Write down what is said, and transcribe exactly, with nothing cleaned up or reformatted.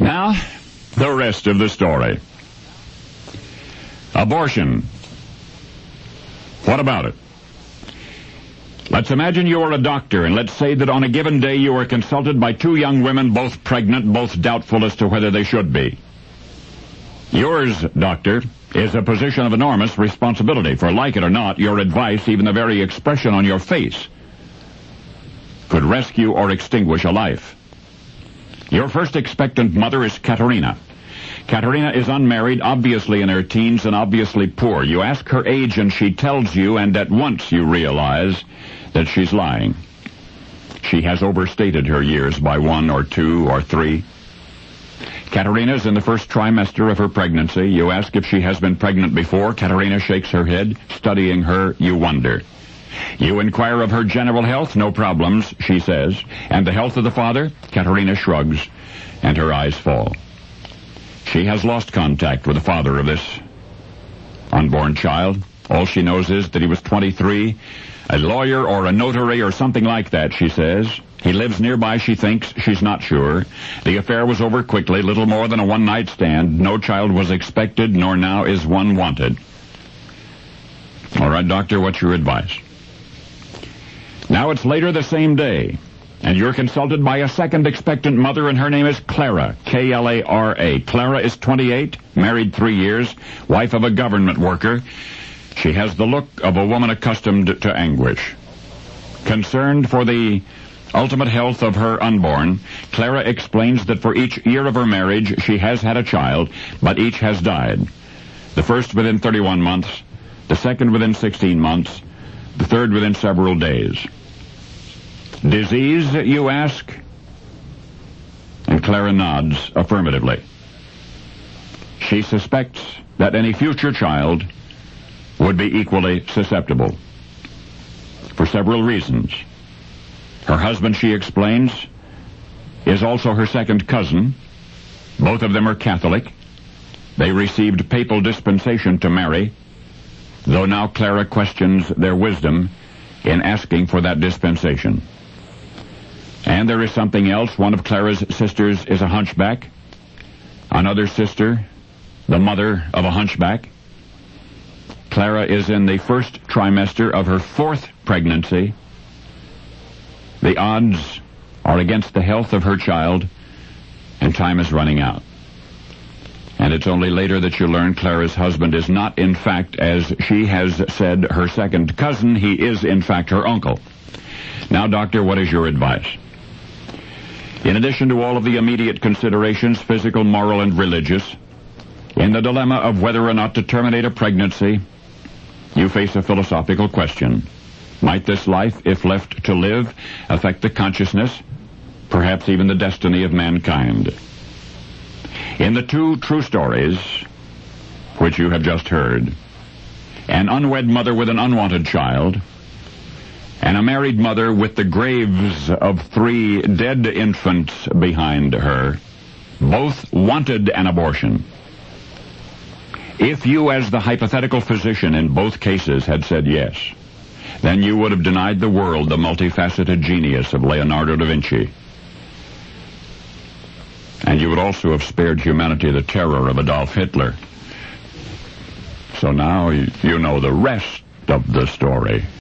Now, the rest of the story. Abortion. What about it? Let's imagine you are a doctor, and let's say that on a given day you are consulted by two young women, both pregnant, both doubtful as to whether they should be. Yours, doctor, is a position of enormous responsibility, for like it or not, your advice, even the very expression on your face, could rescue or extinguish a life. Your first expectant mother is Katerina. Katerina is unmarried, obviously in her teens, and obviously poor. You ask her age, and she tells you, and at once you realize that she's lying. She has overstated her years by one or two or three. Katerina is in the first trimester of her pregnancy. You ask if she has been pregnant before. Katerina shakes her head. Studying her, you wonder. You inquire of her general health. No problems, she says. And the health of the father? Katerina shrugs, and her eyes fall. She has lost contact with the father of this unborn child. All she knows is that he was twenty-three, a lawyer or a notary or something like that, she says. He lives nearby, she thinks. She's not sure. The affair was over quickly, little more than a one-night stand. No child was expected, nor now is one wanted. All right, doctor, what's your advice? Now it's later the same day, and you're consulted by a second expectant mother, and her name is Clara, K L A R A. Clara is twenty-eight, married three years, wife of a government worker. She has the look of a woman accustomed to anguish. Concerned for the ultimate health of her unborn, Clara explains that for each year of her marriage she has had a child, but each has died. The first within thirty-one months, the second within sixteen months, the third within several days. Disease, you ask? And Clara nods affirmatively. She suspects that any future child would be equally susceptible, for several reasons. Her husband, she explains, is also her second cousin. Both of them are Catholic. They received papal dispensation to marry, though now Clara questions their wisdom in asking for that dispensation. And there is something else. One of Clara's sisters is a hunchback. Another sister, the mother of a hunchback. Clara is in the first trimester of her fourth pregnancy. The odds are against the health of her child, and time is running out. And it's only later that you learn Clara's husband is not, in fact, as she has said, her second cousin. He is, in fact, her uncle. Now, doctor, what is your advice? In addition to all of the immediate considerations, physical, moral, and religious, in the dilemma of whether or not to terminate a pregnancy, you face a philosophical question. Might this life, if left to live, affect the consciousness, perhaps even the destiny of mankind? In the two true stories, which you have just heard, an unwed mother with an unwanted child, and a married mother with the graves of three dead infants behind her, both wanted an abortion. If you, as the hypothetical physician in both cases, had said yes, then you would have denied the world the multifaceted genius of Leonardo da Vinci. And you would also have spared humanity the terror of Adolf Hitler. So now you know the rest of the story.